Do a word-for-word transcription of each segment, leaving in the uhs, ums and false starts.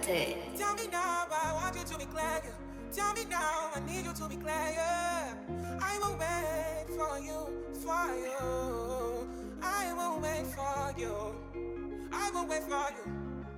Limited. Tell me now, I want you to be clear. Tell me now, I need you to be clear. I will wait for you, for you. I will wait for you. I will wait for you.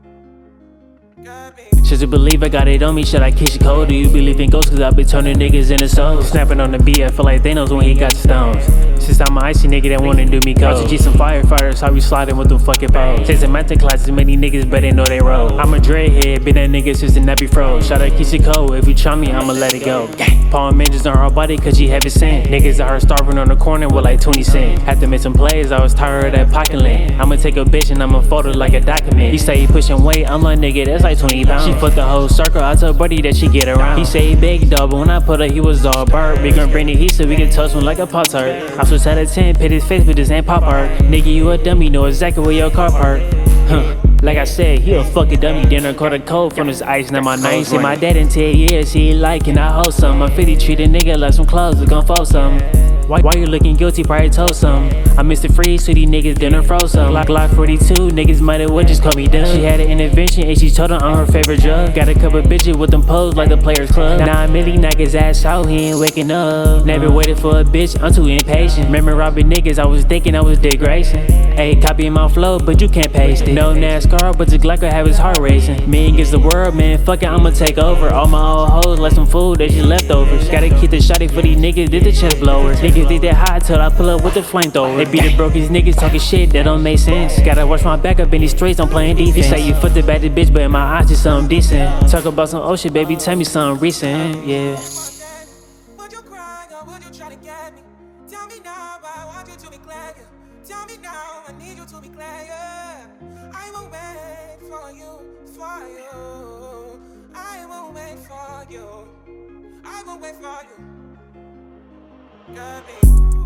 Should you believe I got it on me? Should I kiss you cold? Do you believe in ghosts? Cause I be turning niggas into souls. Snapping on the beat, I feel like Thanos when he got the stones. Since I'm an icy nigga that wanna do me cold. R G G some firefighters, how we sliding with them fucking poles. Since in mountain classes, many niggas better know they roll. I'm a dreadhead, been that nigga since the nappy froze. Shout out Keisha Cole, if you try me, I'ma let it go. Palm Mendes on her body cause she heavy sand. Niggas out her starving on the corner with like twenty cents. Had to make some plays, I was tired of that pocket land. I'ma take a bitch and I'ma fold it like a document. He say he pushing weight, I'm like nigga, that's like twenty pounds. She put the whole circle, I told Buddy that she get around. He say he big dog, but when I put her, he was all burnt. Big gon' bring it, he said we can toast him like a Pop Tart. I switched out of ten, pit his face, but this ain't pop art. Nigga, you a dummy, know exactly where your car parked. Huh. Like I said, he a fucking dummy. Dinner caught a cold from his ice. Now my name see my dad in ten years. He like, can I hold some? I'm fifty, treat a nigga like some clothes. We gon' fold some. Why, why you looking guilty? Probably told some. I missed the freeze, so these niggas dinner froze some. Glock, Glock forty-two, niggas might as well just call me dumb. She had an intervention and she told her on her favorite drug. Got a couple bitches with them pose like the Players Club. Now I'm really knock his ass out, he ain't waking up. Never waited for a bitch, I'm too impatient. Remember robbing niggas, I was thinking I was Dick Grayson. Ayy, copying my flow, but you can't paste it. No NASCAR, but the Glock will have his heart racing. Me against the world, man, fuck it, I'ma take over. All my old hoes like some food, they just leftovers. Gotta keep the shotty for these niggas, did the chest blowers. Niggas did that hot till I pull up with the flamethrower. They beat the broke these niggas talking shit that don't make sense. Gotta watch my back up in these streets, I'm playing defense. You say you fucked the bad bitch, but in my eyes just something decent. Talk about some old shit, baby, tell me something recent, yeah. Would you cry or would you try to get me? Tell me now, I want you to be clear. Tell me now, I need you to be clear. I will wait for you, for you. I will wait for you. I will wait for you. Girl, baby.